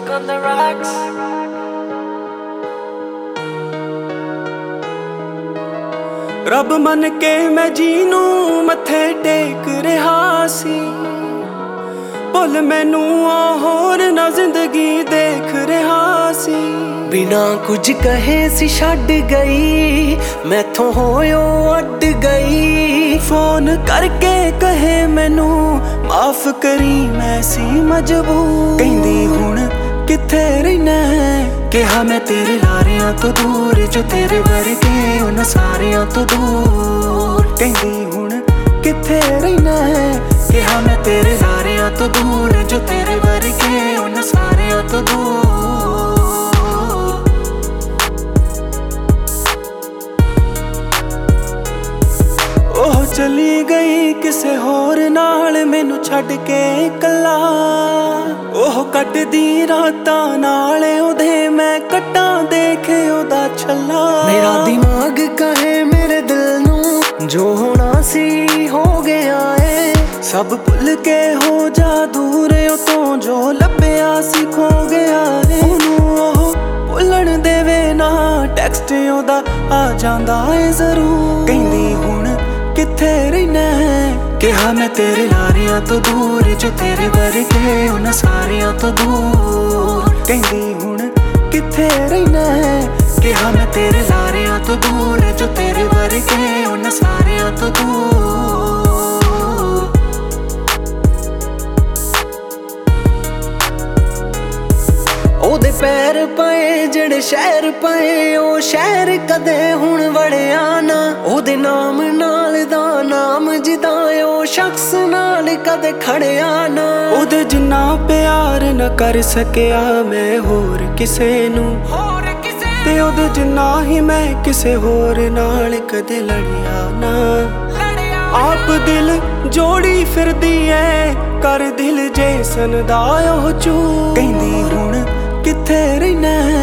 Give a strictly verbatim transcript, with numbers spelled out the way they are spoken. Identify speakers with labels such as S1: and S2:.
S1: Music on the rocks.
S2: ਰੱਬ ਮੰਨ ਕੇ ਮੈਂ ਜੀ ਨੂੰ ਮੱਥੇ ਟੇਕ ਰਿਹਾ ਸੀ, ਭੁੱਲ ਮੈਨੂੰ ਆ ਹੋਰ ਨਾ ਜ਼ਿੰਦਗੀ ਦੇਖ ਰਿਹਾ ਸੀ।
S1: ਬਿਨਾ ਕੁਝ ਕਹੇ ਸੀ ਛੱਡ ਗਈ, ਮੈਥੋਂ ਹੋਇਓ ਅੱਡ ਗਈ।
S2: ਫੋਨ ਕਰਕੇ ਕਹੇ ਮੈਨੂੰ ਮਾਫ ਕਰੀ ਮੈਂ ਸੀ ਮਜਬੂਰ। ਕਹਿੰਦੀ ਹੁਣ ਕਿੱਥੇ ਰਹਿਣਾ, ਕਿਹਾ ਮੈਂ ਤੇਰੇ ਲਾਰਿਆਂ ਤੋਂ ਦੂਰ, ਜੋ ਤੇਰੇ ਵਰਗੇ ਉਹਨਾਂ ਸਾਰਿਆਂ ਤੋਂ ਦੂਰ। ਕਹਿੰਦੀ ਹੁਣ ਕਿੱਥੇ ਰਹਿਣਾ, ਕਿਹਾ ਮੈਂ ਤੇਰੇ ਲਾਰਿਆਂ ਤੋਂ ਦੂਰ, ਜੋ ਤੇਰੇ ਵਰਗੇ ਉਹਨਾਂ ਸਾਰਿਆਂ ਤੋਂ ਦੂਰ। ਉਹ ਚਲੀ ਗਈ ਕਿਸੇ ਹੋਰ ਨਾਲ ਮੈਨੂੰ ਛੱਡ ਕੇ ਇਕੱਲਾ, ਉਹ ਕੱਟਦੀ ਰਾਤਾਂ ਨਾਲ ਉਹਦੇ ਮੈਂ ਕੱਟਾਂ ਦੇਖੇ ਉਹਦਾ ਛੱਲਾ।
S1: ਮੇਰਾ ਦਿਮਾਗ ਕਹੇ ਮੇਰੇ ਦਿਲ ਨੂੰ ਜੋ ਹੋਣਾ ਸੀ ਹੋ ਗਿਆ ਏ,
S2: ਸਭ ਭੁੱਲ ਕੇ ਹੋ ਜਾ ਦੂਰ ਉਹ ਤੋਂ, ਜੋ ਲੱਭਿਆ ਸੀ ਖੋ ਗਿਆ ਏ। ਉਹਨੂੰ ਉਹ ਭੁੱਲਣ ਦੇਵੇ ਨਾ, ਟੈਕਸਟ ਉਹਦਾ ਆ ਜਾਂਦਾ ਏ ਜ਼ਰੂਰ। ਕਹਿੰਦੀ ਹੁਣ ਕਿੱਥੇ ਰਹਿਣਾ, ਕਿਹਾ ਮੈਂ ਤੇਰੇ ਲਾਰਿਆਂ ਤੋਂ ਦੂਰ, ਜੋ ਤੇਰੇ ਵਰਗੇ ਉਹਨਾਂ ਸਾਰਿਆਂ ਤੋਂ ਦੂਰ। ਕਹਿੰਦੀ ਹੁਣ ਕਿੱਥੇ ਰਹਿਣਾ, ਕਿਹਾ ਮੈਂ ਤੇਰੇ ਲਾਰਿਆਂ ਤੋਂ ਦੂਰ, ਜੋ ਤੇਰੇ ਵਰਗੇ ਉਹਨਾਂ ਸਾਰਿਆਂ ਤੋਂ ਦੂਰ।
S1: ਉਹਦੇ ਪੈਰ ਪਏ ਜਿਹੜੇ ਸ਼ਹਿਰ ਪਏ, ਉਹ ਸ਼ਹਿਰ ਕਦੇ ਹੁਣ ਵੜਿਆ ਨਾ। ਉਹਦੇ ਨਾਮ ਨਾਲ ਦਾ ਨਾਮ ਜਿੱਦਾਂ ਉਹ ਸ਼ਖਸ ਨਾਲ ਕਦੇ ਖੜਿਆ ਨਾ।
S2: ਉਹਦੇ ਜਿੰਨਾ ਪਿਆਰ ਨਾ ਕਰ ਸਕਿਆ ਮੈਂ ਹੋਰ ਕਿਸੇ ਨੂੰ, ਤੇ ਉਹਦੇ ਜਿੰਨਾ ਹੀ ਮੈਂ ਕਿਸੇ ਹੋਰ ਨਾਲ ਕਦੇ ਲੜਿਆ ਨਾ। ਆਪ ਦਿਲ ਜੋੜੀ ਫਿਰਦੀ ਐ ਕਰ ਦਿਲ ਜੇਸਨ ਦਾ ਉਹ ਚੂ। ਕਹਿੰਦੀ ਹੁਣ ਕਿੱਥੇ ਰਹਿਣਾ,